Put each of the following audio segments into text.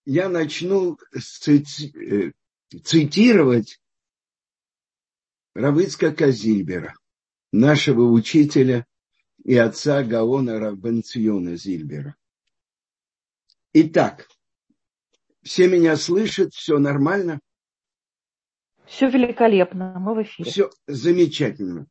я начну цитировать Рав Ицхака Зильбера, нашего учителя и отца Гаона Рав бен Циона Зильбера. Итак, все меня слышат, все нормально? Все великолепно, мы в эфире. Все замечательно.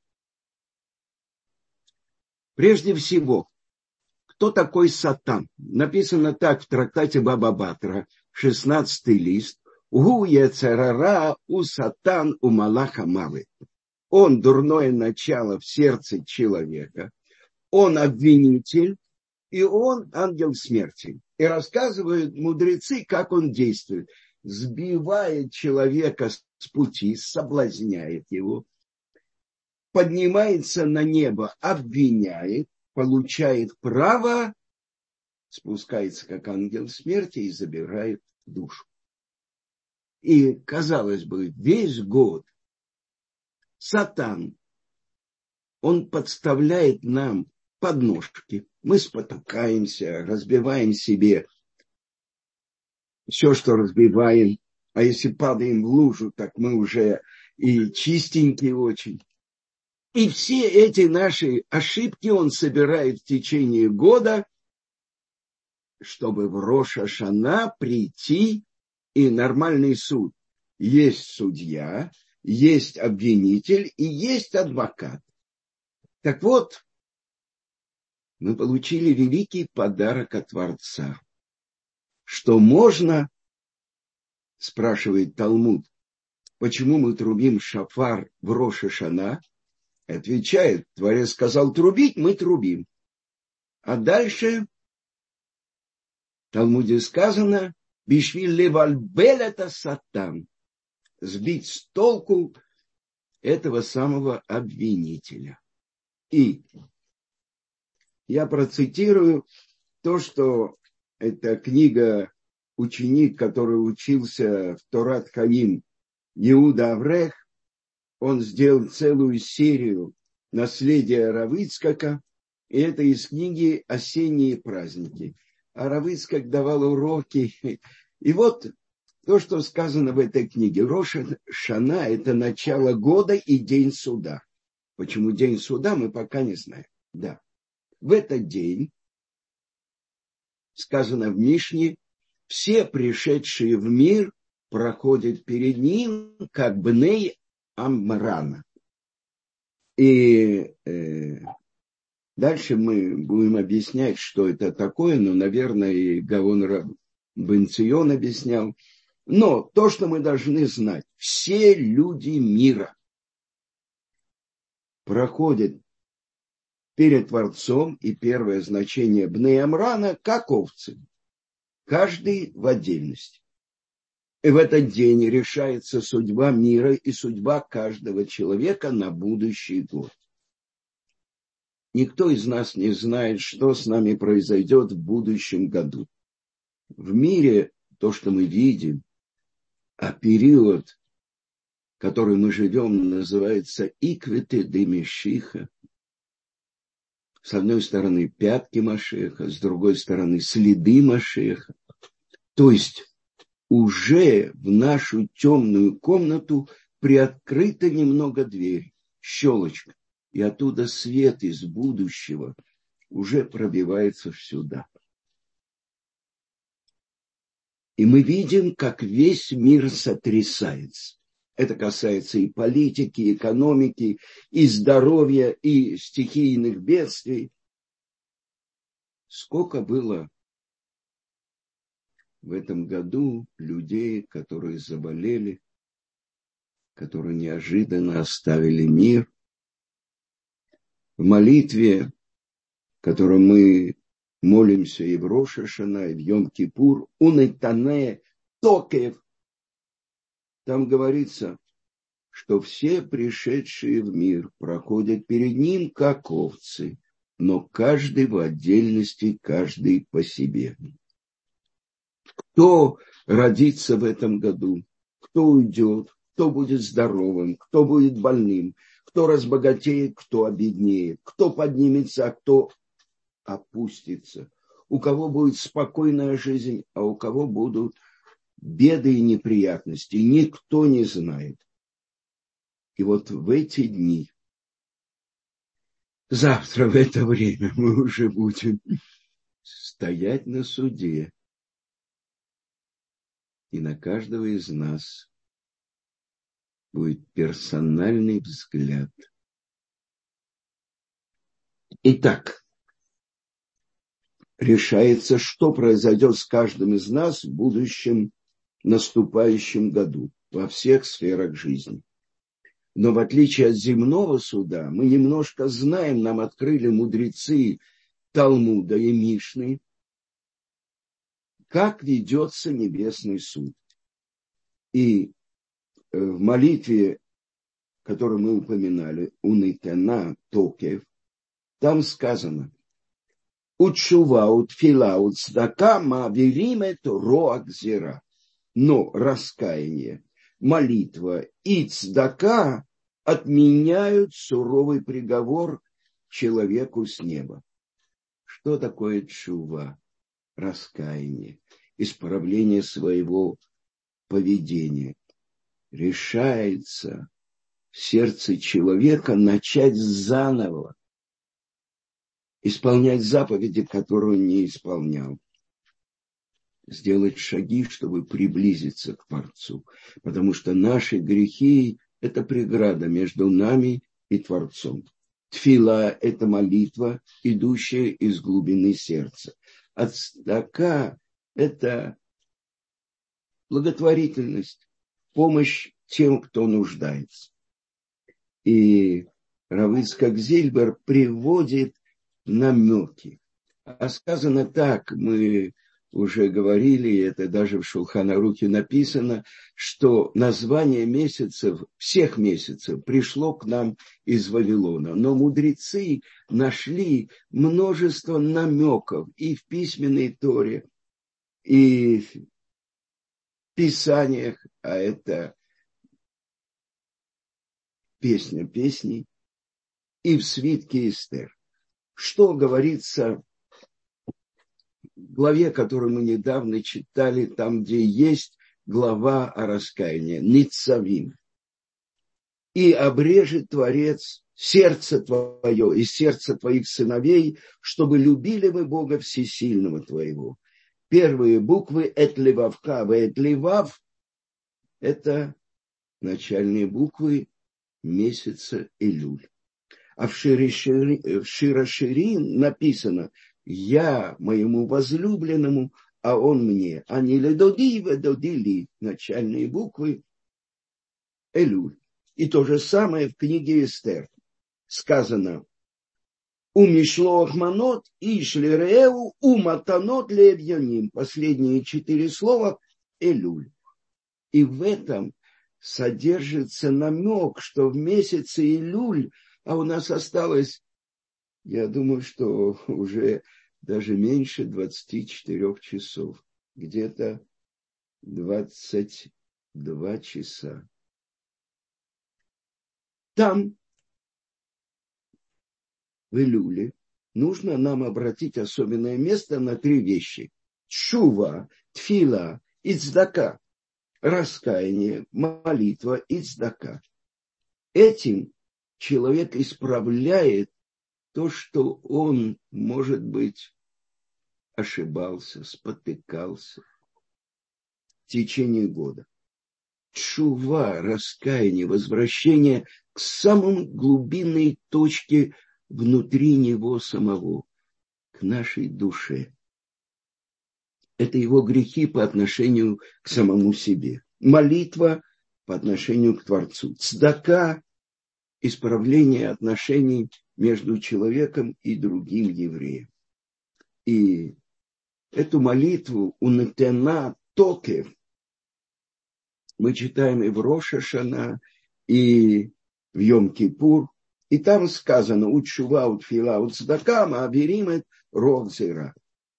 Прежде всего, кто такой Сатан? Написано так в трактате Баба Батра, 16 лист. Гу ецер-ара у Сатан у малаха мавет. Он дурное начало в сердце человека. Он обвинитель, и он ангел смерти. И рассказывают мудрецы, как он действует. Сбивает человека с пути, соблазняет его, поднимается на небо, обвиняет, получает право, спускается как ангел смерти и забирает душу. И, казалось бы, весь год Сатан, он подставляет нам подножки. Мы спотыкаемся, разбиваем себе все, что разбиваем. А если падаем в лужу, так мы уже и чистенькие очень. И все эти наши ошибки он собирает в течение года, чтобы в Рош ха-Шана прийти и нормальный суд. Есть судья, есть обвинитель и есть адвокат. Так вот, мы получили великий подарок от Творца. Что можно, спрашивает Талмуд, почему мы трубим шафар в Рош ха-Шана? Отвечает, Творец сказал трубить, мы трубим. А дальше в Талмуде сказано, бишвиль левальбель это Сатан, сбить с толку этого самого обвинителя. И я процитирую то, что эта книга ученик, который учился в Торат Хаим, Иуда Аврех, он сделал целую серию наследия Рав Ицхака, и это из книги «Осенние праздники». А Рав Ицхак давал уроки. И вот то, что сказано в этой книге. Рош ха-Шана – это начало года и день суда. Почему день суда, мы пока не знаем. Да. В этот день, сказано в Мишне, все пришедшие в мир проходят перед ним, как бней Амрана. И дальше мы будем объяснять, что это такое, но, наверное, и Гаон Рав бен Цион объяснял. Но то, что мы должны знать, все люди мира проходят перед Творцом, и первое значение бней Амрана, как овцы, каждый в отдельности. И в этот день решается судьба мира и судьба каждого человека на будущий год. Никто из нас не знает, что с нами произойдет в будущем году. В мире то, что мы видим, а период, в который мы живем, называется Иквете де Мешиха. С одной стороны пятки Машеха, с другой стороны следы Машеха. То есть уже в нашу темную комнату приоткрыта немного дверь, щелочка, и оттуда свет из будущего уже пробивается сюда. И мы видим, как весь мир сотрясается. Это касается и политики, и экономики, и здоровья, и стихийных бедствий. Сколько было в этом году людей, которые заболели, которые неожиданно оставили мир. В молитве, в которой мы молимся и в Рош ха-Шана, и в Йом-Кипур, унайтане токев, там говорится, что все пришедшие в мир проходят перед ним как овцы, но каждый в отдельности, каждый по себе. Кто родится в этом году, кто уйдет, кто будет здоровым, кто будет больным, кто разбогатеет, кто обеднеет, кто поднимется, а кто опустится. у кого будет спокойная жизнь, а у кого будут беды и неприятности. Никто не знает. И вот в эти дни, завтра в это время мы уже будем стоять на суде. И на каждого из нас будет персональный взгляд. Итак, решается, что произойдет с каждым из нас в будущем наступающем году во всех сферах жизни. Но в отличие от земного суда, мы немножко знаем, нам открыли мудрецы Талмуда и Мишны, как ведется небесный суд. И в молитве, которую мы упоминали, Унитена Токев, там сказано: Утшува, утфила, уцдака, маавирим роак зира. Но раскаяние, молитва и цдака отменяют суровый приговор человеку с неба. Что такое тшува? Раскаяние, исправление своего поведения. Решается в сердце человека начать заново исполнять заповеди, которые он не исполнял. Сделать шаги, чтобы приблизиться к Творцу. Потому что наши грехи – это преграда между нами и Творцом. Тфила – это молитва, идущая из глубины сердца. А цдака – это благотворительность, помощь тем, кто нуждается. И Рав Ицхак Зильбер приводит намеки. А сказано так, мы уже говорили, это даже в Шулхан Арухе написано, что название месяцев, всех месяцев, пришло к нам из Вавилона. Но мудрецы нашли множество намеков и в письменной Торе, и в Писаниях, а это песня песней, и в свитке Эстер. Что говорится в главе, которую мы недавно читали, там, где есть глава о раскаянии, Ницавим. И обрежет Творец сердце твое и сердце твоих сыновей, чтобы любили мы Бога Всесильного твоего. Первые буквы Этлевавка, Этлевав – это начальные буквы месяца Элюль. А в Широширин написано: «Я моему возлюбленному, а он мне». А не ледоди, ведодили, начальные буквы Элюль. И то же самое в книге Эстер. Сказано: «Умишлоах манот, ишлереу, уматанот левьяним». Последние 4 слова Элюль. И в этом содержится намек, что в месяце Элюль, а у нас осталось, я думаю, что уже даже меньше 24 часов, где-то 22 часа. Там, в Элюле, нужно нам обратить особенное место на 3 вещи. Тшува, тфила и цдака. Раскаяние, молитва и цдака. Этим человек исправляет то, что он, может быть, ошибался, спотыкался в течение года. Тшува, раскаяние, возвращение к самой глубинной точке внутри него самого, к нашей душе. Это его грехи по отношению к самому себе. Молитва по отношению к Творцу. Цдака – исправление отношений между человеком и другим евреем. И эту молитву «Унетена токев» мы читаем и в Рош ха-Шана, и в Йом-Кипур. И там сказано «Утшува, утфила, уцдака, маавирим эт роак зира».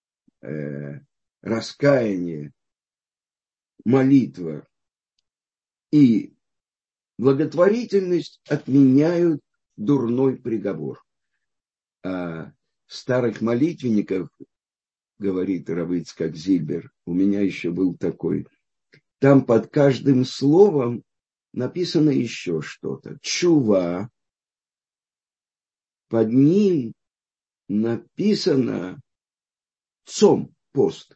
Раскаяние, молитва и благотворительность отменяют дурной приговор. А старых молитвенников говорит Рав Ицхак Зильбер, у меня еще был такой, там под каждым словом написано еще что-то. Чува, под ним написано цом, пост.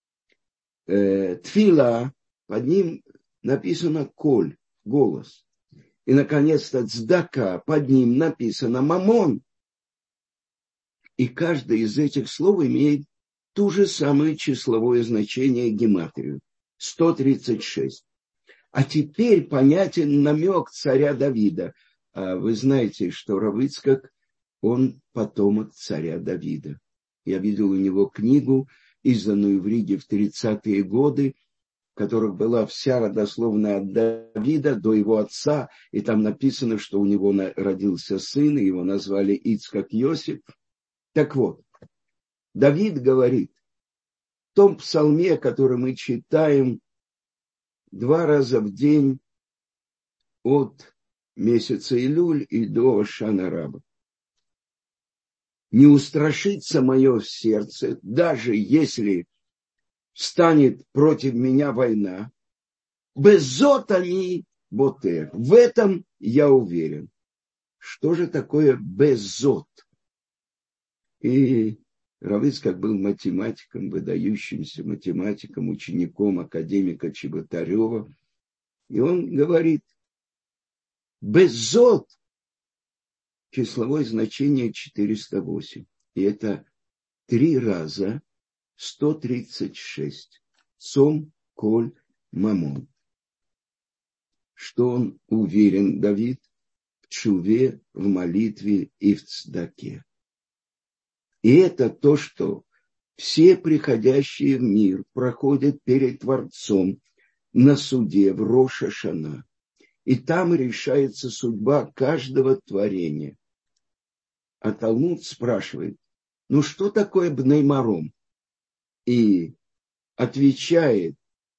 Тфила, под ним написано коль, голос. И, наконец-то, цдака, под ним написано мамон. И каждое из этих слов имеет ту же самое числовое значение гематрию. 136. А теперь понятен намек царя Давида. Вы знаете, что Рав Ицхак, он потомок царя Давида. Я видел у него книгу, изданную в Риге в 30-е годы, в которых была вся родословная от Давида до его отца, и там написано, что у него родился сын, и его назвали Ицхак Йосиф. Так вот, Давид говорит, в том псалме, который мы читаем 2 раза в день от месяца Илюль и до Шана Раба. Не устрашится мое сердце, даже если станет против меня война. Безот они ботер. В этом я уверен. Что же такое безот? И Рав Ицхак был математиком, выдающимся математиком, учеником академика Чеботарева. И он говорит, безот, числовое значение 408. И это 3 раза 136. Цом, коль, мамон. Что он уверен, Давид, в чуве, в молитве и в цдаке. И это то, что все приходящие в мир проходят перед Творцом на суде в Рош ха-Шана. И там решается судьба каждого творения. А Талмуд спрашивает, ну что такое бней маром? И отвечает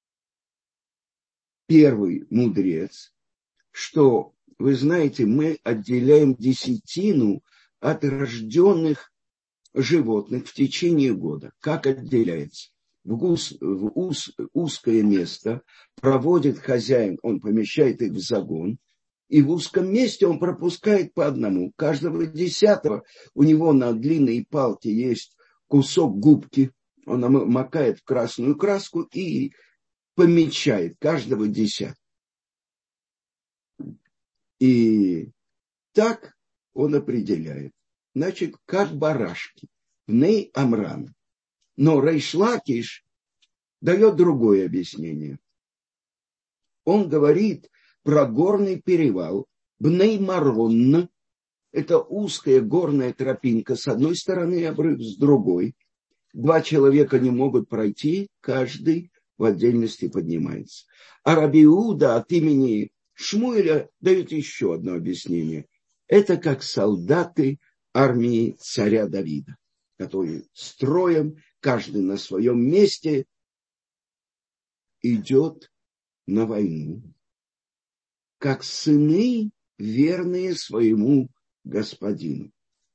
первый мудрец, что, вы знаете, мы отделяем десятину от рожденных животных в течение года. Как отделяется? В узкое место проводит хозяин, он помещает их в загон, и в узком месте он пропускает по одному. Каждого 10-го у него на длинной палке есть кусок губки, он макает в красную краску и помечает каждого 10-го. И так он определяет. Значит, как барашки. Бней Амрам. Но Рейш Лакиш дает другое объяснение. Он говорит про горный перевал. Бней Марон – это узкая горная тропинка. С одной стороны обрыв, с другой. 2 человека не могут пройти, каждый в отдельности поднимается. А Раби Иуда от имени Шмуэля дает еще одно объяснение. Это как солдаты армии царя Давида, которые строем, каждый на своем месте, идет на войну, как сыны, верные своему господину.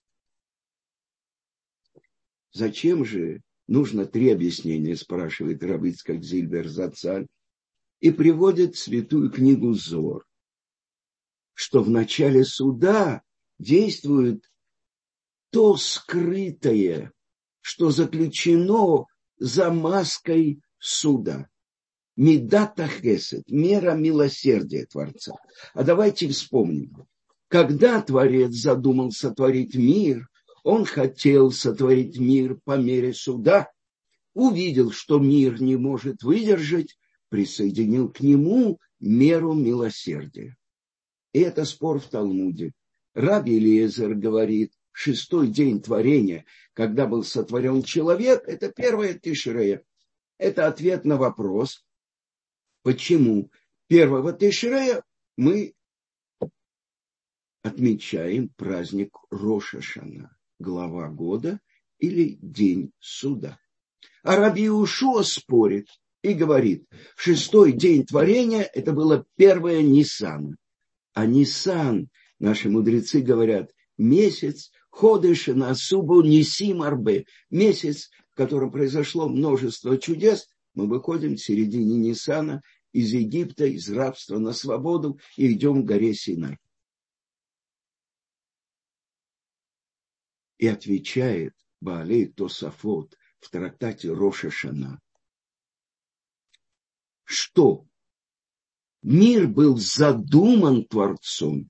Зачем же нужно 3 объяснения, спрашивает Рав Ицхак Зильбер Зацаль, и приводит святую книгу Зор, что в начале суда действует то скрытое, что заключено за маской суда. Мидата хесед, мера милосердия Творца. А давайте вспомним. Когда Творец задумал сотворить мир, он хотел сотворить мир по мере суда, увидел, что мир не может выдержать, присоединил к нему меру милосердия. И это спор в Талмуде. Раби Элиезер говорит, 6-й день творения, когда был сотворен человек, это 1 Тишрея. Это ответ на вопрос, почему 1 Тишрея мы отмечаем праздник Рош ха-Шана, глава года или день суда. А Раби Йеушуа спорит и говорит, 6-й день творения это было 1 Ниссана. А Ниссан, наши мудрецы говорят, месяц, ходыш на субу нисим арбе, месяц, котором произошло множество чудес, мы выходим в середине Ниссана из Египта, из рабства на свободу и идем к горе Синай. И отвечает Баалей Тосафот в трактате Рош ха-Шана, что мир был задуман Творцом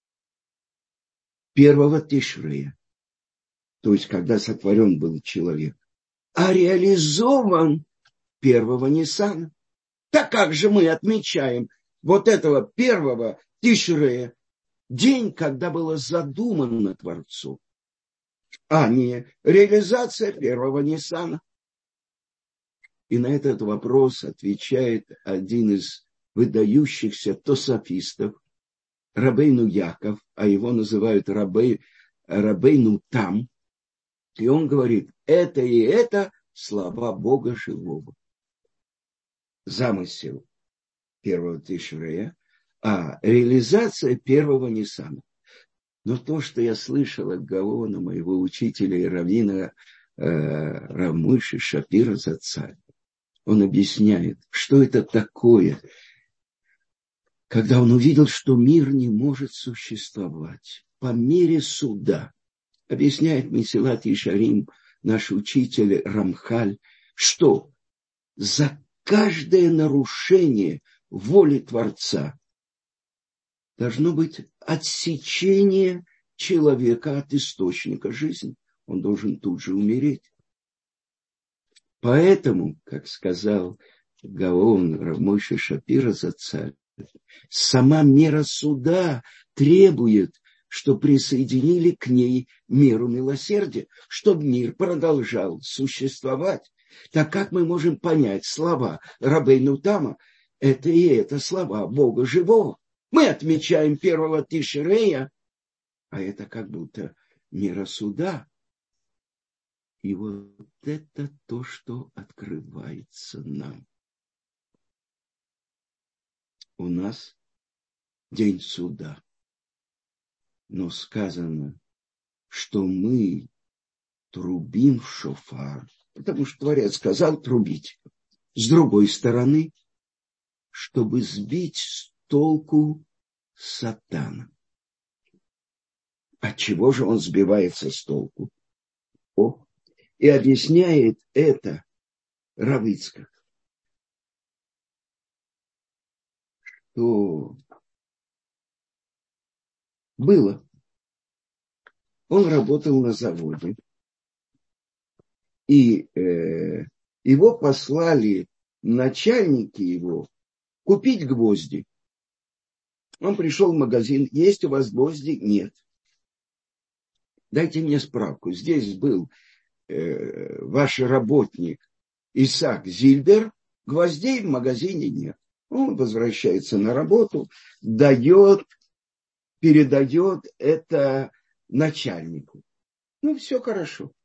первого Тишрея, то есть когда сотворен был человек, а реализован первого Ниссана. Так как же мы отмечаем вот этого первого Тишрея, день, когда было задумано Творцом, а не реализация первого Ниссана? И на этот вопрос отвечает один из выдающихся тосафистов, Рабейну Яков, а его называют Рабейну Там. И он говорит, это и это слова Бога живого. Замысел первого Тишрея, а реализация первого Ниссана. Но то, что я слышал от Гаона, моего учителя и раввина Рав Мойше Шапира Зацаль, он объясняет, что это такое, когда он увидел, что мир не может существовать по мере суда. Объясняет Месилат Ешарим, наш учитель Рамхаль, что за каждое нарушение воли Творца должно быть отсечение человека от источника жизни. Он должен тут же умереть. Поэтому, как сказал Гаон Рав Мойше Шапира Зацаль, сама мера суда требует, что присоединили к ней меру милосердия, чтобы мир продолжал существовать. Так как мы можем понять слова Рабейну Тама, это и это слова Бога живого. Мы отмечаем первого Тишрея, а это как будто мера суда. И вот это то, что открывается нам. У нас день суда. Но сказано, что мы трубим в шофар, потому что Творец сказал трубить. С другой стороны, чтобы сбить с толку сатана. От чего же он сбивается с толку? И объясняет это Рав Ицхак, что было. Он работал на заводе, и его послали начальники его купить гвозди. Он пришел в магазин, есть у вас гвозди? Нет. Дайте мне справку. Здесь был ваш работник Исаак Зильбер, гвоздей в магазине нет. Он возвращается на работу, передает это начальнику. Ну, все хорошо.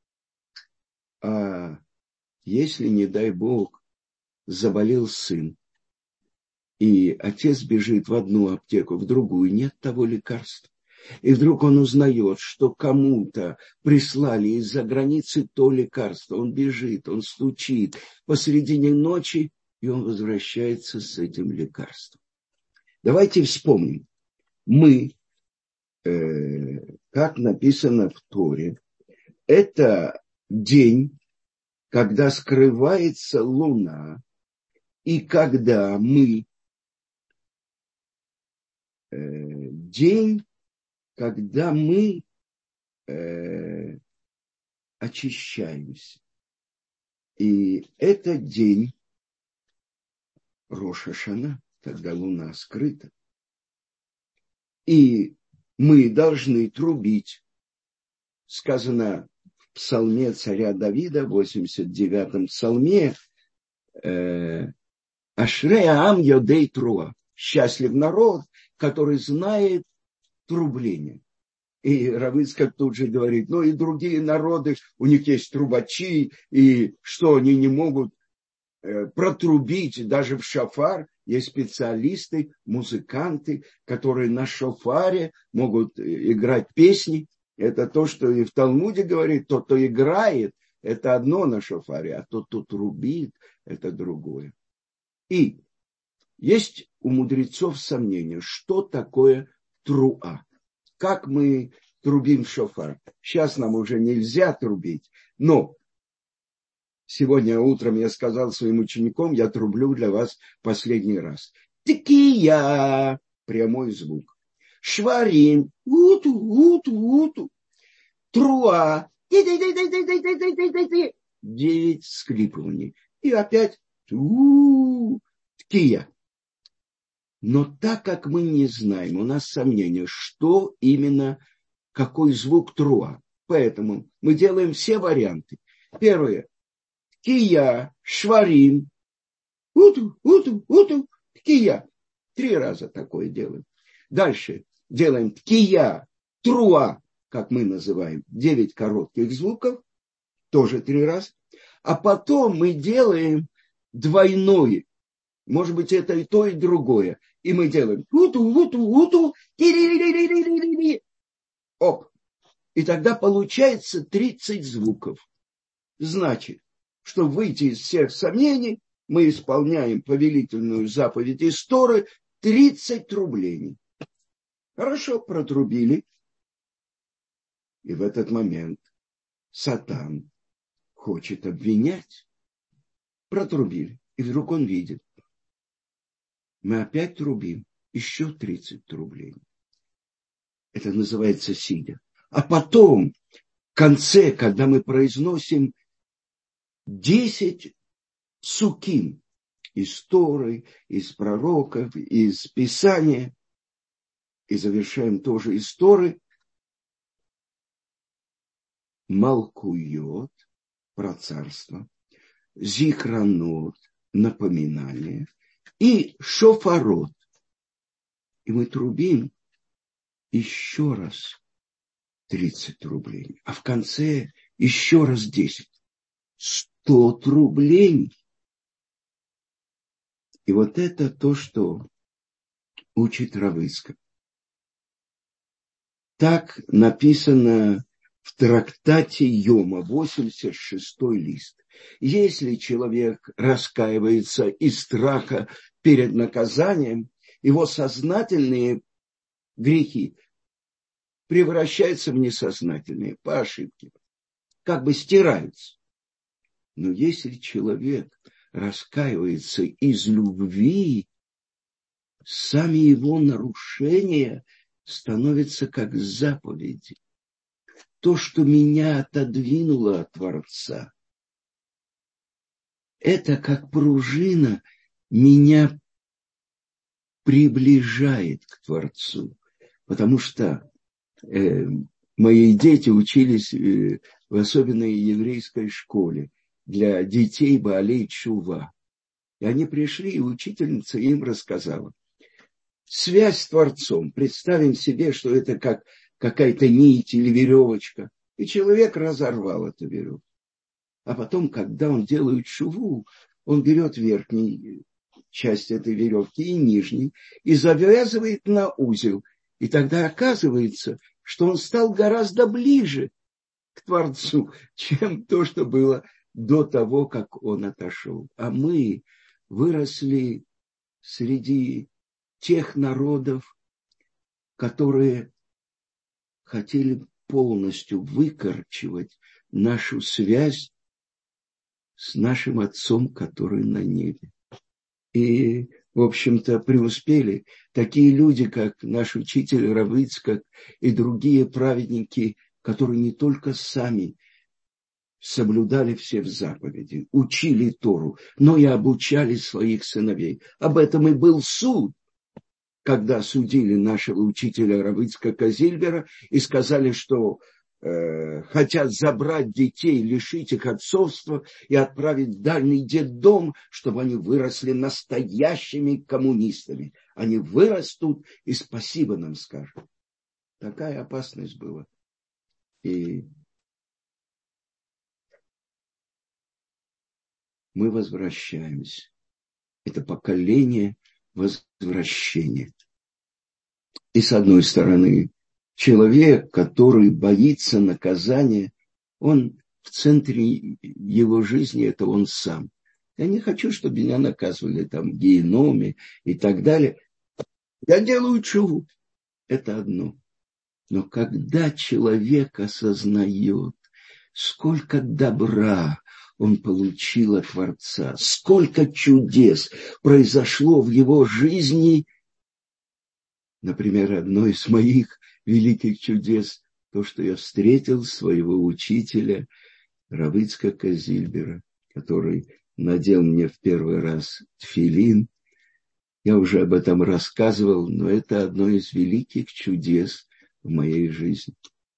А если, не дай Бог, заболел сын, и отец бежит в одну аптеку, в другую, нет того лекарства. И вдруг он узнает, что кому-то прислали из-за границы то лекарство. Он бежит, он стучит посредине ночи, и он возвращается с этим лекарством. Давайте вспомним. Мы, как написано в Торе, это день, когда скрывается луна, и когда мы, день, когда мы очищаемся. И это день Рош ха-Шана, когда луна скрыта. И мы должны трубить. Сказано в псалме царя Давида, в 89-м псалме, «Ашрей аам йодей труа». Счастлив народ, который знает трубление. И Рав Ицхак тут же говорит, ну и другие народы, у них есть трубачи, и что они не могут протрубить даже в шофар. Есть специалисты, музыканты, которые на шофаре могут играть песни. Это то, что и в Талмуде говорит, тот, кто играет это одно на шофаре, а тот тут трубит, это другое. И есть у мудрецов сомнения, что такое труа. Как мы трубим в шофар. Сейчас нам уже нельзя трубить, но сегодня утром я сказал своим ученикам, я трублю для вас последний раз. Тикия, прямой звук. Шварим, уту, уту, уту. Труа, 9 скрипываний. И опять ткия. Но так как мы не знаем, у нас сомнения, что именно, какой звук труа. Поэтому мы делаем все варианты. Первое. Ткия, шварим, уту, уту, уту, ткия. 3 раза такое делаем. Дальше делаем ткия, труа, как мы называем, 9 коротких звуков, тоже 3 раза. А потом мы делаем двойное. Может быть, это и то, и другое. И мы делаем уту, уту, уту, оп. И тогда получается 30 звуков. Значит, чтобы выйти из всех сомнений, мы исполняем повелительную заповедь из Торы 30 трублений. Хорошо, протрубили. И в этот момент Сатан хочет обвинять. Протрубили. И вдруг он видит. Мы опять трубим. Еще 30 трублений. Это называется сидя. А потом, в конце, когда мы произносим 10 суким из Торы, из пророков, из Писания, и завершаем тоже из Торы, Малкуйот, про царство, Зихранот, напоминание, и Шофарот. И мы трубим еще раз 30 рублей, а в конце еще раз 10. 100 трублений. И вот это то, что учит Рав Ицхак. Так написано в трактате Йома, 86-й лист. Если человек раскаивается из страха перед наказанием, его сознательные грехи превращаются в несознательные по ошибке, как бы стираются. Но если человек раскаивается из любви, сами его нарушения становятся как заповеди. То, что меня отодвинуло от Творца, это как пружина меня приближает к Творцу. Потому что мои дети учились в особенной еврейской школе для детей Баалей Тшува. И они пришли, и учительница им рассказала. Связь с Творцом. Представим себе, что это как какая-то нить или веревочка. И человек разорвал эту веревку. А потом, когда он делает шуву, он берет верхнюю часть этой веревки и нижней, и завязывает на узел. И тогда оказывается, что он стал гораздо ближе к Творцу, чем то, что было до того, как он отошел. А мы выросли среди тех народов, которые хотели полностью выкорчевать нашу связь с нашим Отцом, который на небе. И, в общем-то, преуспели такие люди, как наш учитель Рав Ицхак и другие праведники, которые не только сами соблюдали все заповеди, учили Тору, но и обучали своих сыновей. Об этом и был суд, когда судили нашего учителя Рав Ицхака Зильбера и сказали, что хотят забрать детей, лишить их отцовства и отправить в дальний детдом, чтобы они выросли настоящими коммунистами. Они вырастут и спасибо нам скажут. Такая опасность была. И мы возвращаемся. Это поколение возвращения. И с одной стороны, человек, который боится наказания, он в центре его жизни это он сам. Я не хочу, чтобы меня наказывали там в геноме и так далее. Я делаю чуву. Это одно. Но когда человек осознает, сколько добра он получил от Творца, сколько чудес произошло в его жизни, например, одно из моих великих чудес, то, что я встретил своего учителя Рав Ицхака Зильбера, который надел мне в первый раз тфилин. Я уже об этом рассказывал, но это одно из великих чудес в моей жизни.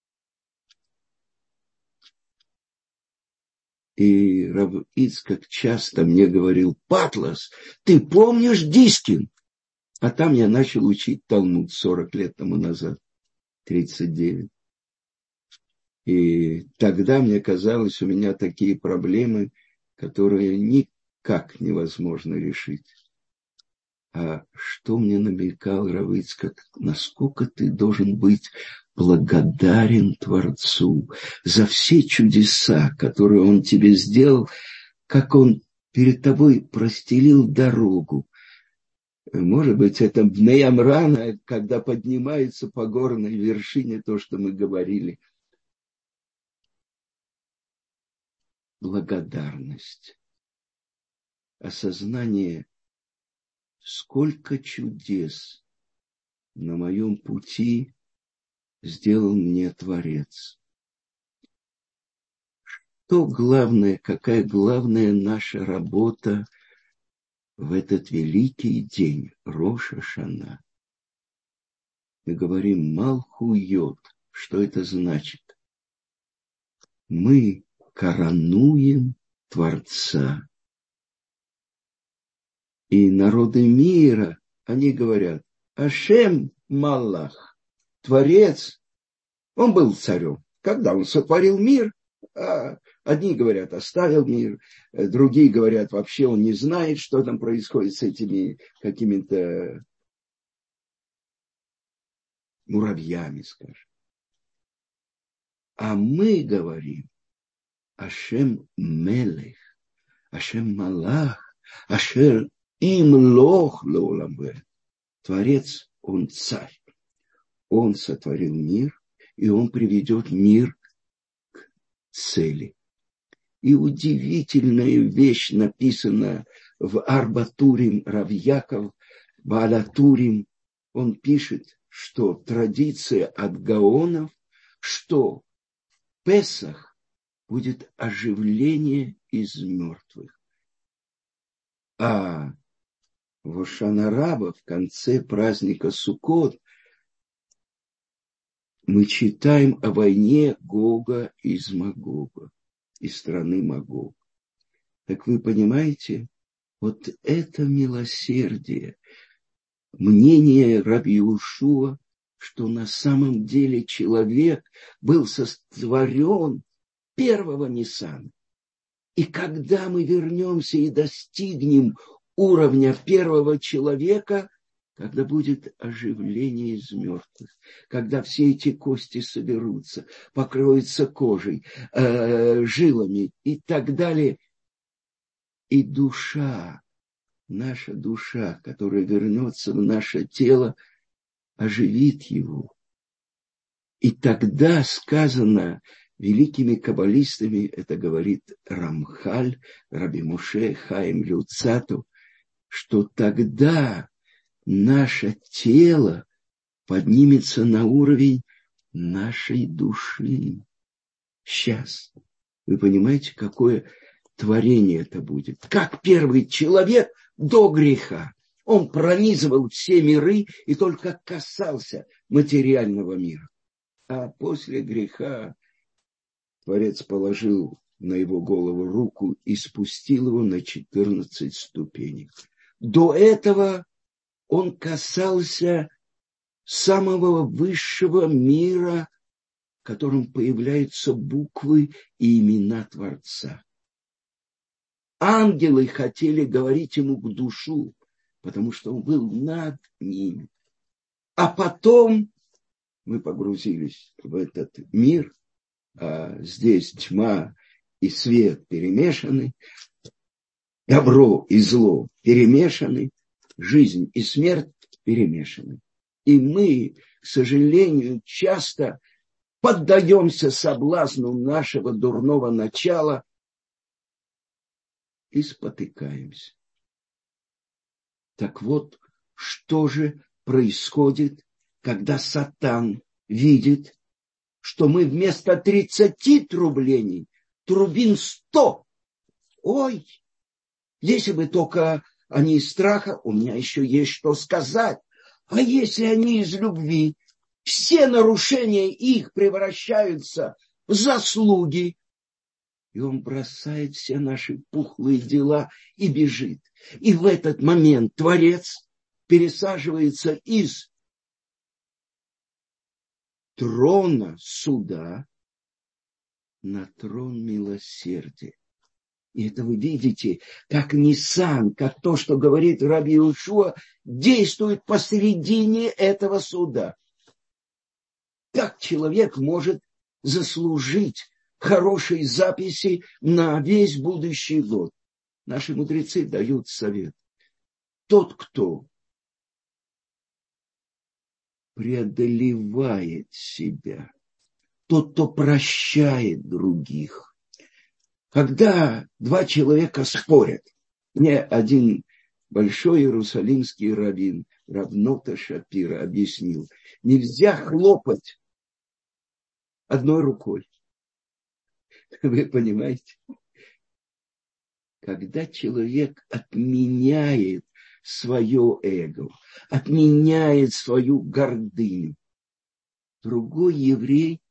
И Рав Ицхак часто мне говорил: Патлас, ты помнишь Дискин? А там я начал учить Талмуд 40 лет тому назад, 39. И тогда мне казалось, у меня такие проблемы, которые никак невозможно решить. А что мне намекал Рав Ицхак? Насколько ты должен быть благодарен Творцу за все чудеса, которые Он тебе сделал, как Он перед тобой простелил дорогу. Может быть, это Бней Амрана, когда поднимается по горной вершине, то, что мы говорили. Благодарность, осознание, сколько чудес на моем пути сделал мне Творец. Что главное, какая главная наша работа в этот великий день Рош ха-Шана? Мы говорим Малхуйот. Что это значит? Мы коронуем Творца. И народы мира, они говорят: Ашем Малах, Творец, он был царем. Когда он сотворил мир, одни говорят, оставил мир, другие говорят, вообще он не знает, что там происходит с этими какими-то муравьями, скажем. А мы говорим: Ашем Мелех, Ашем Малах, Ашер Имлох Лоламбе. Творец, он царь. Он сотворил мир, и он приведет мир к цели. И удивительная вещь написана в Арбатурим, Рав Яков Баалатурим. Он пишет, что традиция от гаонов, что в Песах будет оживление из мертвых. А в Шана Раба, в конце праздника Суккот, мы читаем о войне Гога из Магога, из страны Магог. Так вы понимаете, вот это милосердие, мнение Раби Йеушуа, что на самом деле человек был сотворен первого Ниссана. И когда мы вернемся и достигнем уровня первого человека, когда будет оживление из мертвых, когда все эти кости соберутся, покроются кожей, жилами и так далее, и душа, наша душа, которая вернется в наше тело, оживит его. И тогда сказано великими каббалистами, это говорит Рамхаль, Раби Моше Хаим Люцату, что тогда наше тело поднимется на уровень нашей души. Сейчас. Вы понимаете, какое творение это будет? Как первый человек до греха. Он пронизывал все миры и только касался материального мира. А после греха Творец положил на его голову руку и спустил его на 14 ступенек. До этого он касался самого высшего мира, в котором появляются буквы и имена Творца. Ангелы хотели говорить ему в душу, потому что он был над ними. А потом мы погрузились в этот мир, а здесь тьма и свет перемешаны, добро и зло перемешаны, жизнь и смерть перемешаны. И мы, к сожалению, часто поддаемся соблазну нашего дурного начала и спотыкаемся. Так вот, что же происходит, когда Сатан видит, что мы вместо 30 трублений трубим 100? Ой, если бы только они из страха, у меня еще есть что сказать. А если они из любви, все нарушения их превращаются в заслуги, и он бросает все наши пухлые дела и бежит. И в этот момент Творец пересаживается из трона суда на трон милосердия. И это вы видите, как Нисан, как то, что говорит Раби Йошуа, действует посредине этого суда. Как человек может заслужить хорошей записи на весь будущий год? Наши мудрецы дают совет. Тот, кто преодолевает себя, тот, кто прощает других. Когда два человека спорят, мне один большой иерусалимский раввин, Рав Нота Шапира, объяснил, нельзя хлопать одной рукой. Вы понимаете? Когда человек отменяет свое эго, отменяет свою гордыню, другой еврей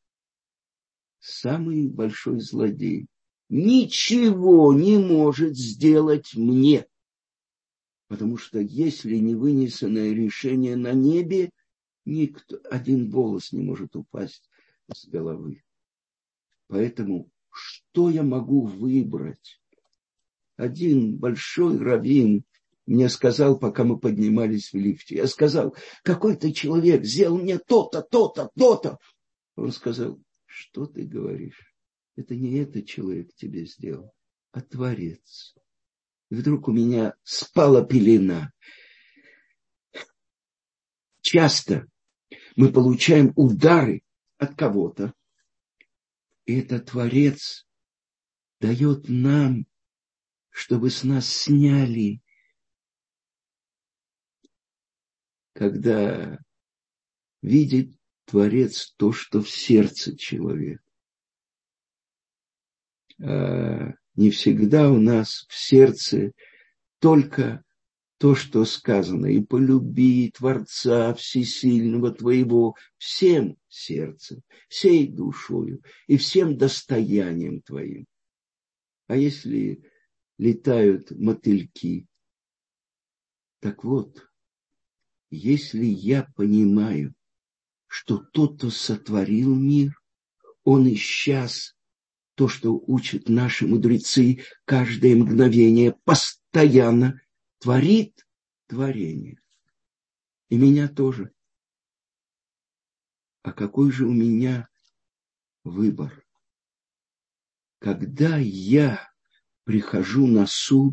самый большой злодей. Ничего не может сделать мне. Потому что если не вынесенное решение на небе, никто, один волос не может упасть с головы. Поэтому что я могу выбрать? Один большой раввин мне сказал, пока мы поднимались в лифте, я сказал, какой-то человек сделал мне то-то, то-то, то-то. Он сказал, что ты говоришь? Это не этот человек тебе сделал, а Творец. И вдруг у меня спала пелена. Часто мы получаем удары от кого-то, и этот Творец дает нам, чтобы с нас сняли. Когда видит Творец то, что в сердце человека. Не всегда у нас в сердце только то, что сказано. И полюби Творца Всесильного твоего всем сердцем, всей душою и всем достоянием твоим. А если летают мотыльки, так вот, если я понимаю, что тот, кто сотворил мир, он и сейчас то, что учат наши мудрецы, каждое мгновение постоянно творит творение. И меня тоже. А какой же у меня выбор? Когда я прихожу на суд,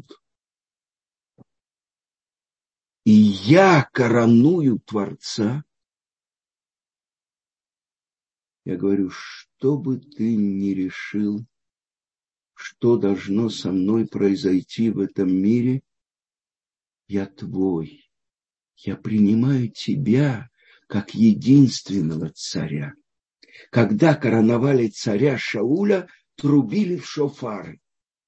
и я короную Творца, я говорю, что бы ты ни решил, что должно со мной произойти в этом мире, я твой. Я принимаю тебя как единственного царя. Когда короновали царя Шауля, трубили в шофары.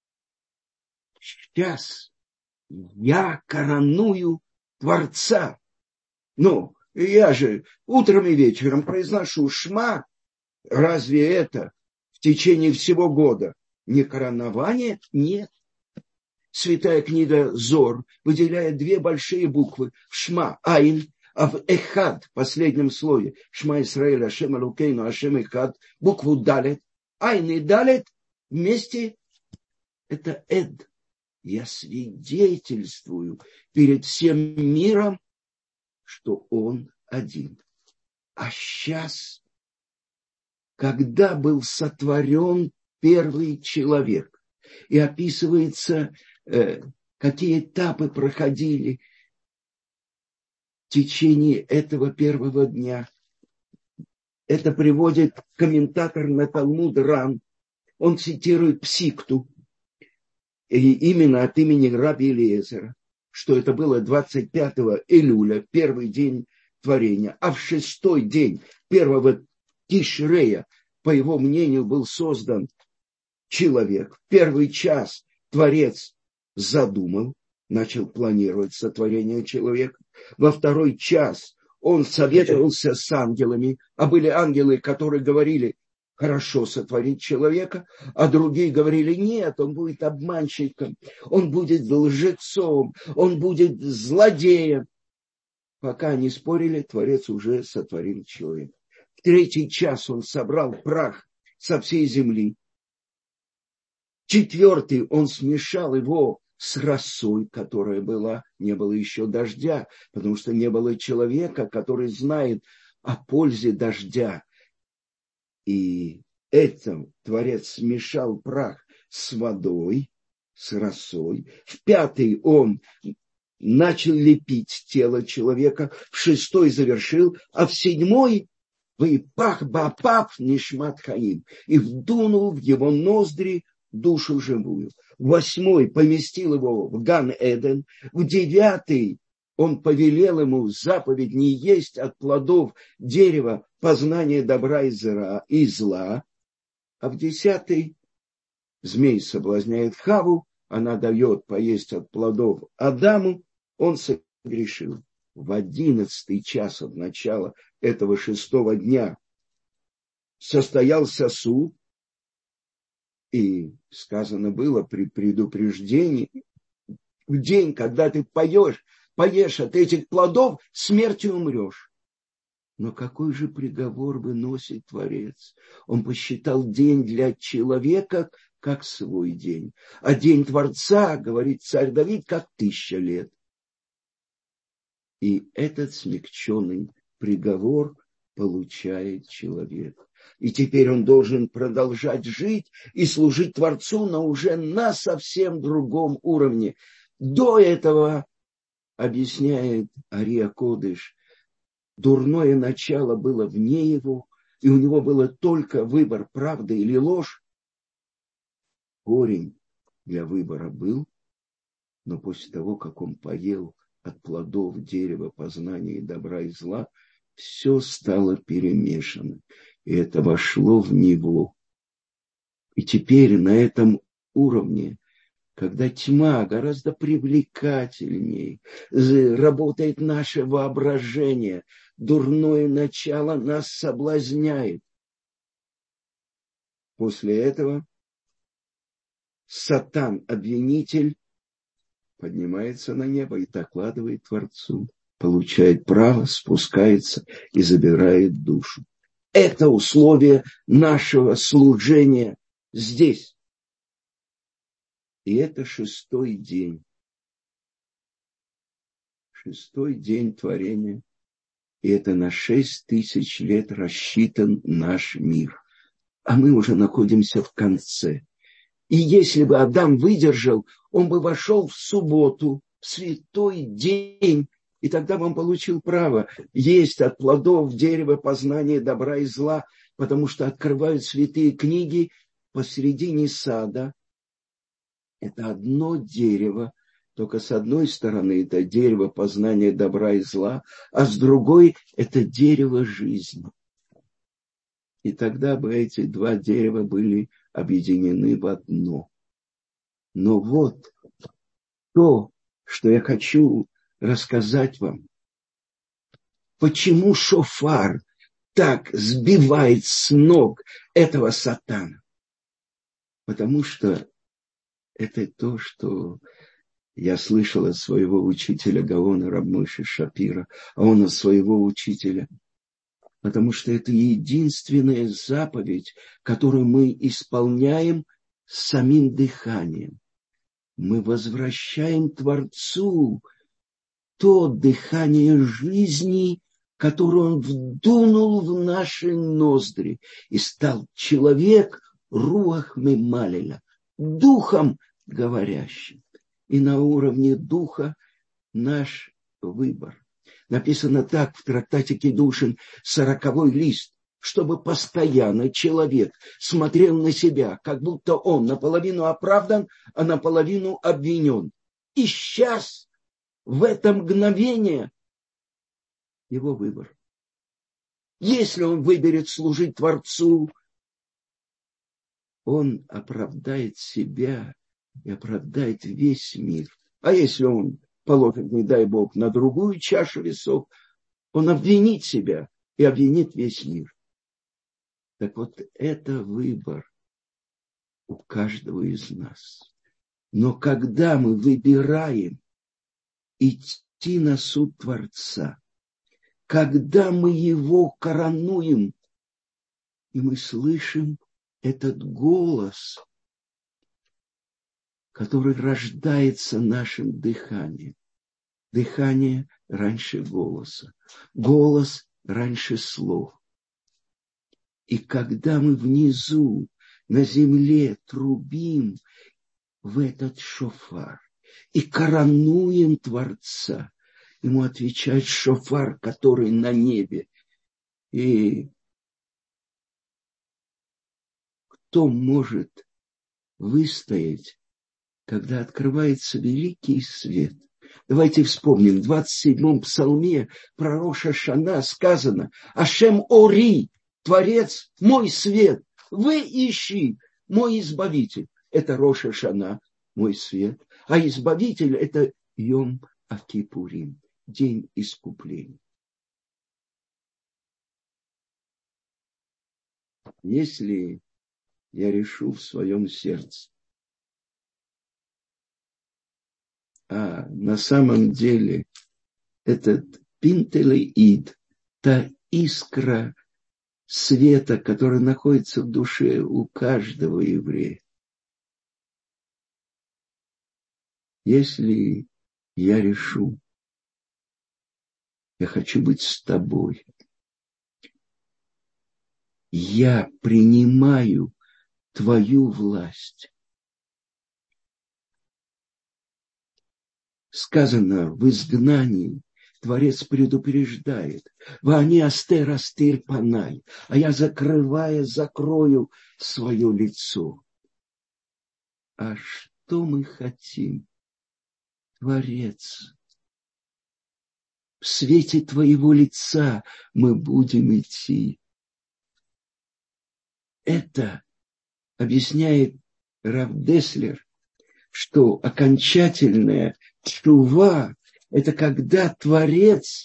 Сейчас я короную Творца. Ну, я же утром и вечером произношу Шма. Разве это в течение всего года не коронование? Нет. Святая книга Зор выделяет две большие буквы в Шма, Айн, а в Эхад, в последнем слове, Шма Исраэль, Ашем Элокейну, Ашем Эхад, букву Далет. Айн и Далет вместе это Эд. Я свидетельствую перед всем миром, что он один. А сейчас, когда был сотворен первый человек. И описывается, какие этапы проходили в течение этого первого дня. Это приводит комментатор на Талмуд Ран. Он цитирует Псикту, и именно от имени раби Элиезера, что это было 25 Элюля, первый день творения, а в 6-й день первого Тишрея, по его мнению, был создан человек. В первый час Творец задумал, начал планировать сотворение человека. Во второй час он советовался с ангелами, а были ангелы, которые говорили: хорошо сотворить человека, а другие говорили: нет, он будет обманщиком, он будет лжецом, он будет злодеем. Пока они спорили, Творец уже сотворил человека. В 3-й час он собрал прах со всей земли. 4-й он смешал его с росой, которая была, не было еще дождя, потому что не было человека, который знает о пользе дождя. И этим Творец смешал прах с водой, с росой. В 5-й он начал лепить тело человека, в 6-й завершил, а в 7-й «Вайпах баапав нишмат хаим» и вдунул в его ноздри душу живую. В 8-й поместил его в Ган-Эден. В 9-й он повелел ему заповедь не есть от плодов дерева познания добра и зла. А в 10-й змей соблазняет Хаву, она дает поесть от плодов Адаму, он согрешил. В 11-й час от начала этого 6-го дня состоялся суд, и сказано было при предупреждении: в день, когда ты поешь от этих плодов, смертью умрешь. Но какой же приговор выносит Творец? Он посчитал день для человека как свой день, а день Творца, говорит царь Давид, как 1000 лет. И этот смягченный приговор получает человек. И теперь он должен продолжать жить и служить Творцу, но уже на совсем другом уровне. До этого, объясняет Ари ха-Кодеш, дурное начало было вне его, и у него было только выбор: правда или ложь. Корень для выбора был, но после того, как он поел от плодов дерева познания добра и зла, все стало перемешано, и это вошло в него. И теперь на этом уровне, когда тьма гораздо привлекательнее, работает наше воображение, дурное начало нас соблазняет. После этого Сатан, обвинитель, поднимается на небо и докладывает Творцу, получает право, спускается и забирает душу. Это условие нашего служения здесь. И это 6-й день. 6-й день творения. И это на 6000 лет рассчитан наш мир. А мы уже находимся в конце. И если бы Адам выдержал, он бы вошел в субботу, в святой день, и тогда бы он получил право есть от плодов дерева познания добра и зла, потому что открывают святые книги посередине сада. Это одно дерево, только с одной стороны это дерево познания добра и зла, а с другой это дерево жизни. И тогда бы эти два дерева были объединены в одно. Но вот то, что я хочу рассказать вам. Почему шофар так сбивает с ног этого сатана? Потому что это то, что я слышал от своего учителя Гаона рав Мойше Шапира, а он от своего учителя. Потому что это единственная заповедь, которую мы исполняем самим дыханием. Мы возвращаем Творцу то дыхание жизни, которое Он вдунул в наши ноздри. И стал человек руах мемалеля, духом говорящим. И на уровне духа наш выбор. Написано так в трактате Кидушин, 40-й лист, чтобы постоянно человек смотрел на себя, как будто он наполовину оправдан, а наполовину обвинен. И сейчас, в это мгновение, его выбор. Если он выберет служить Творцу, он оправдает себя и оправдает весь мир. А если он положит, не дай Бог, на другую чашу весов, он обвинит себя и обвинит весь мир. Так вот, это выбор у каждого из нас. Но когда мы выбираем идти на суд Творца, когда мы его коронуем, и мы слышим этот голос, который рождается нашим дыханием. Дыхание раньше голоса, голос раньше слов. И когда мы внизу, на земле, трубим в этот шофар и коронуем Творца, ему отвечает шофар, который на небе. И кто может выстоять, когда открывается великий свет? Давайте вспомним, в 27-м псалме про Рош ха-Шана сказано: «Ашем ори, Творец, мой свет, вы ищи, мой избавитель». Это Рош ха-Шана, мой свет. А избавитель – это Йом Акипурим, день искупления. Если я решу в своем сердце, а на самом деле этот пинтелеид, та искра света, которая находится в душе у каждого еврея. Если я решу, я хочу быть с тобой, я принимаю твою власть. Сказано в изгнании, Творец предупреждает: «Вани астер астир панай», а я, закрою свое лицо. А что мы хотим? Творец, в свете твоего лица мы будем идти. Это объясняет Рав Деслер, что окончательная тшува – это когда Творец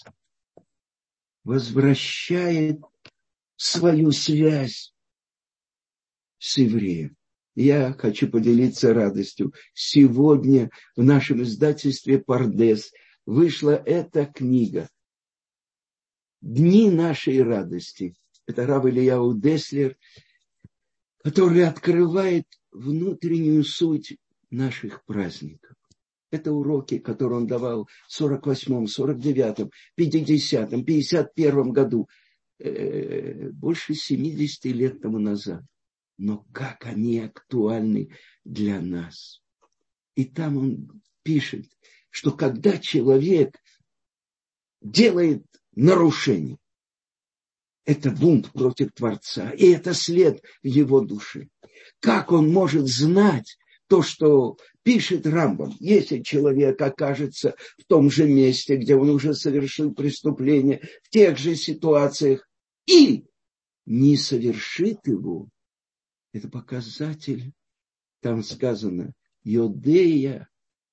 возвращает свою связь с евреем. Я хочу поделиться радостью. Сегодня в нашем издательстве «Пардес» вышла эта книга «Дни нашей радости». Это рав Ильяу Деслер, который открывает внутреннюю суть наших праздников. Это уроки, которые он давал в 48-м, 49-м, 50-м, 51-м году, больше 70 лет тому назад. Но как они актуальны для нас. И там он пишет, что когда человек делает нарушение, это бунт против Творца, и это след в его душе. Как он может знать то, что пишет Рамбам, если человек окажется в том же месте, где он уже совершил преступление, в тех же ситуациях, и не совершит его? Это показатель, там сказано, Йодея,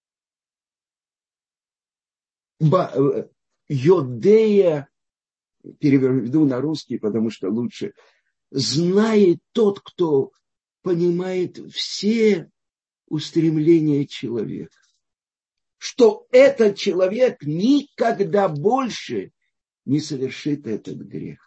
переведу на русский, потому что лучше, знает тот, кто понимает все устремления человека, что этот человек никогда больше не совершит этот грех.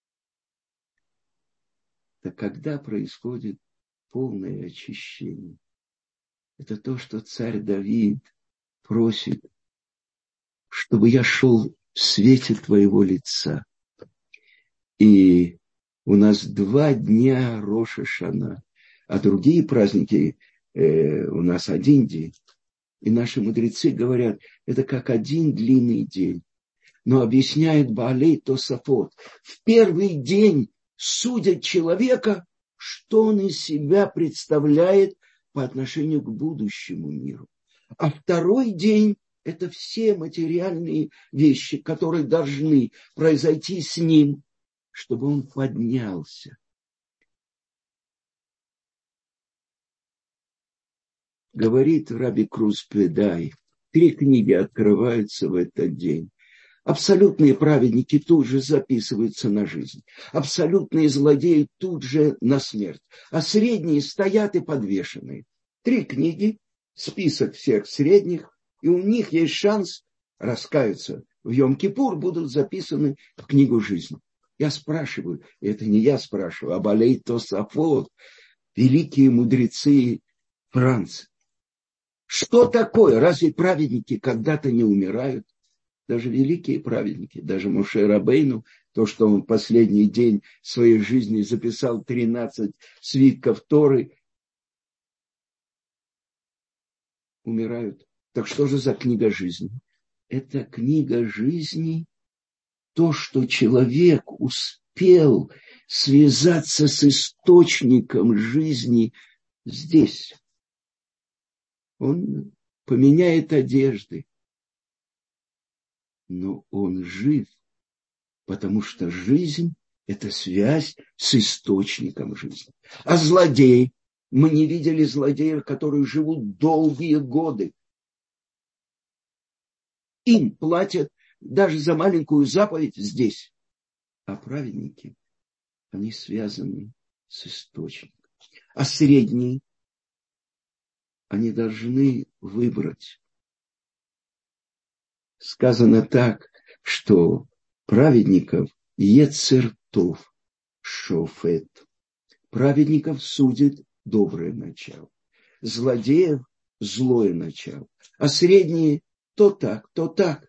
Так когда происходит полное очищение? Это то, что царь Давид просит, чтобы я шел в свете твоего лица. И у нас 2 дня Рош ха-Шана. А другие праздники у нас один день. И наши мудрецы говорят, это как один длинный день. Но объясняет Баалей Тосафот, в первый день судят человека, что он из себя представляет по отношению к будущему миру. А второй день – это все материальные вещи, которые должны произойти с ним, чтобы он поднялся. Говорит Раби Круз Педай, 3 книги открываются в этот день. Абсолютные праведники тут же записываются на жизнь. Абсолютные злодеи тут же на смерть. А средние стоят и подвешенные. 3 книги, список всех средних, и у них есть шанс раскаяться. В Йом-Кипур будут записаны в книгу жизни. Я спрашиваю, и это не я спрашиваю, а Баалей Тосафот, великие мудрецы Франции. Что такое? Разве праведники когда-то не умирают? Даже великие праведники, даже Моше Рабейну, то, что он в последний день своей жизни записал 13 свитков Торы, умирают. Так что же за книга жизни? Это книга жизни, то, что человек успел связаться с источником жизни здесь. Он поменяет одежды, но он жив, потому что жизнь – это связь с источником жизни. А злодеи, мы не видели злодеев, которые живут долгие годы. Им платят даже за маленькую заповедь здесь. А праведники, они связаны с источником. А средние, они должны выбрать. Сказано так, что праведников Йецер Тов Шофет. Праведников судит доброе начало. Злодеев злое начало. А средние то так, то так.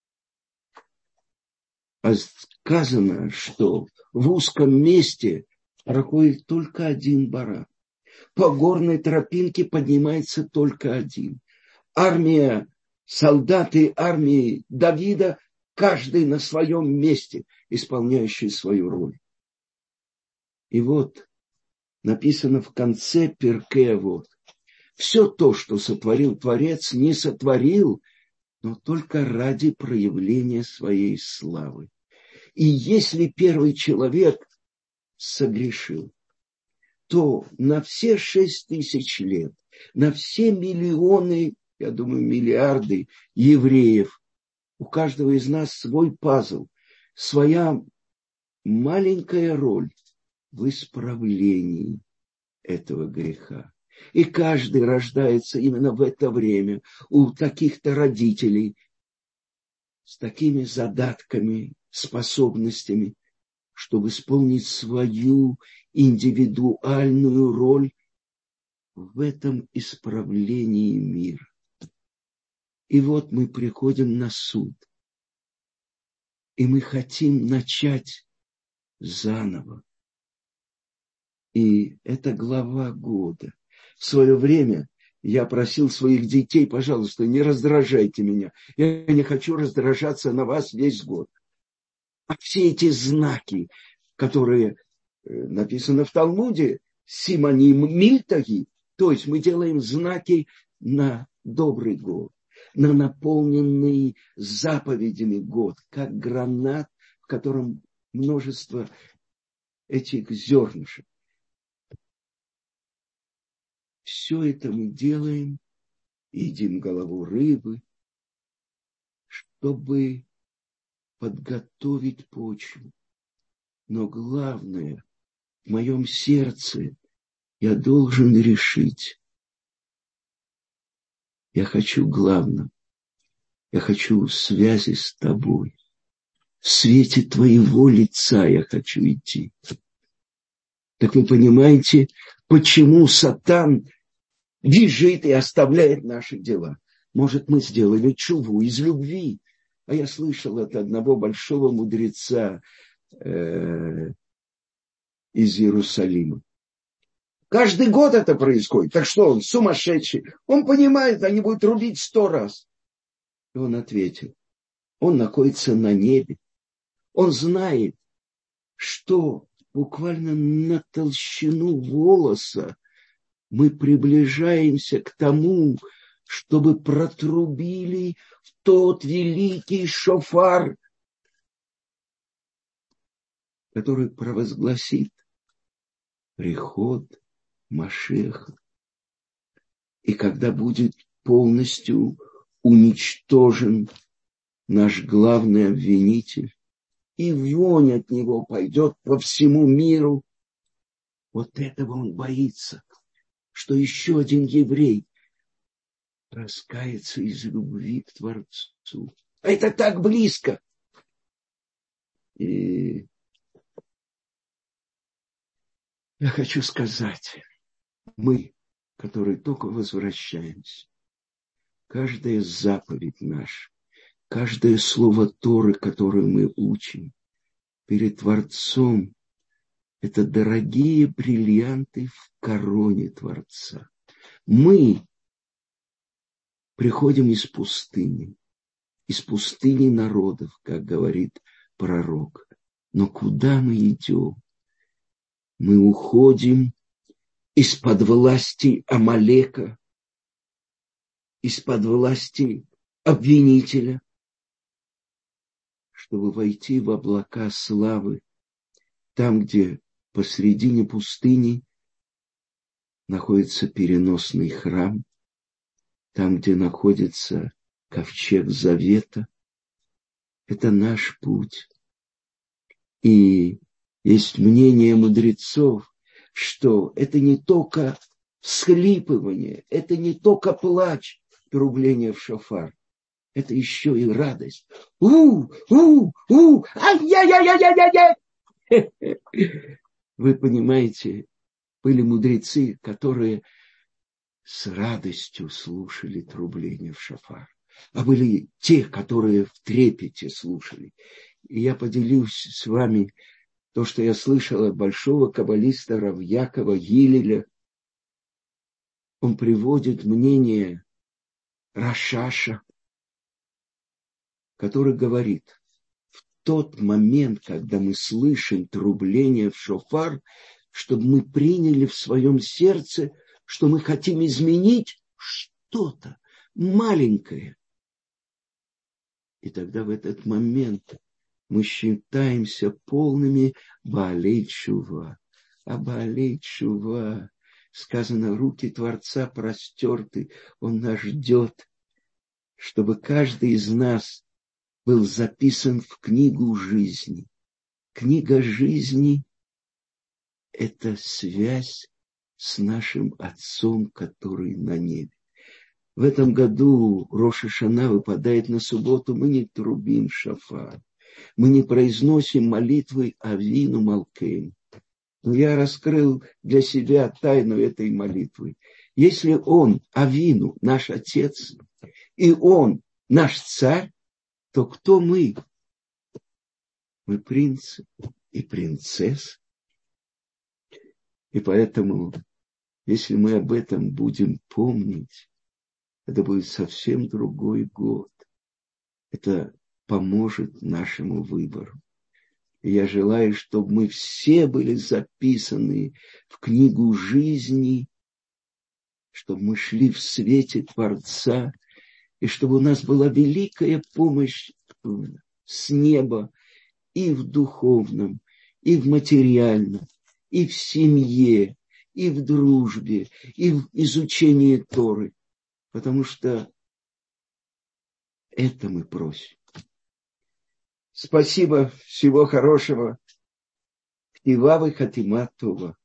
А сказано, что в узком месте проходит только один баран. По горной тропинке поднимается только один. Армия, солдаты армии Давида, каждый на своем месте, исполняющий свою роль. И вот написано в конце Перкей Авот. Все то, что сотворил Творец, не сотворил, но только ради проявления своей славы. И если первый человек согрешил, то на все 6000 лет, на все миллионы, я думаю, миллиарды евреев, у каждого из нас свой пазл, своя маленькая роль в исправлении этого греха. И каждый рождается именно в это время у таких-то родителей с такими задатками, способностями, чтобы исполнить свою индивидуальную роль в этом исправлении мира. И вот мы приходим на суд, и мы хотим начать заново. И это глава года. В свое время я просил своих детей, пожалуйста, не раздражайте меня. Я не хочу раздражаться на вас весь год. А все эти знаки, которые написаны в Талмуде, симоним мильтаги, то есть мы делаем знаки на добрый год, на наполненный заповедями год, как гранат, в котором множество этих зернышек. Все это мы делаем, едим голову рыбы, чтобы подготовить почву. Но главное, в моем сердце я должен решить. Я хочу главного. Я хочу связи с тобой. В свете твоего лица я хочу идти. Так вы понимаете, почему Сатан бежит и оставляет наши дела? Может, мы сделали тшуву из любви. А я слышал от одного большого мудреца из Иерусалима. Каждый год это происходит. Так что он сумасшедший? Он понимает, они будут рубить 100 раз. И он ответил, он находится на небе. Он знает, что буквально на толщину волоса мы приближаемся к тому, чтобы протрубили в тот великий шофар, который провозгласит приход Машиаха. И когда будет полностью уничтожен наш главный обвинитель, и вонь от него пойдет по всему миру, вот этого он боится, что еще один еврей раскается из любви к Творцу. А это так близко. И я хочу сказать, мы, которые только возвращаемся, каждая заповедь наша, каждое слово Торы, которое мы учим, перед Творцом, это дорогие бриллианты в короне Творца. Мы приходим из пустыни народов, как говорит пророк. Но куда мы идем? Мы уходим из-под власти Амалека, из-под власти обвинителя, чтобы войти в облака славы, там, где посредине пустыни находится переносный храм, там, где находится ковчег завета. Это наш путь. И есть мнение мудрецов, что это не только всхлипывание, это не только плач, трубление в шофар, это еще и радость. Ай-яй-яй-яй-яй-яй! Вы понимаете, были мудрецы, которые с радостью слушали трубление в шофар, а были те, которые в трепете слушали. И я поделюсь с вами то, что я слышал от большого каббалиста Рав Якова Гилеля. Он приводит мнение Рашаша, который говорит, в тот момент, когда мы слышим трубление в шофар, чтобы мы приняли в своем сердце, что мы хотим изменить что-то маленькое. И тогда в этот момент мы считаемся полными Баалей Тшува. А Баалей Тшува, сказано, руки Творца простерты, Он нас ждет, чтобы каждый из нас был записан в книгу жизни. Книга жизни – это связь с нашим Отцом, который на небе. В этом году Рош ха-Шана выпадает на субботу, мы не трубим шофар, мы не произносим молитвы Авину Малкейну. Но я раскрыл для себя тайну этой молитвы. Если он, Авину, наш Отец, и он, наш Царь, то кто мы? Мы принцы и принцессы. И поэтому, если мы об этом будем помнить, это будет совсем другой год. Это поможет нашему выбору. И я желаю, чтобы мы все были записаны в книгу жизни, чтобы мы шли в свете Творца, и чтобы у нас была великая помощь с неба и в духовном, и в материальном, и в семье, и в дружбе, и в изучении Торы. Потому что это мы просим. Спасибо, всего хорошего. Ктива вехатима това.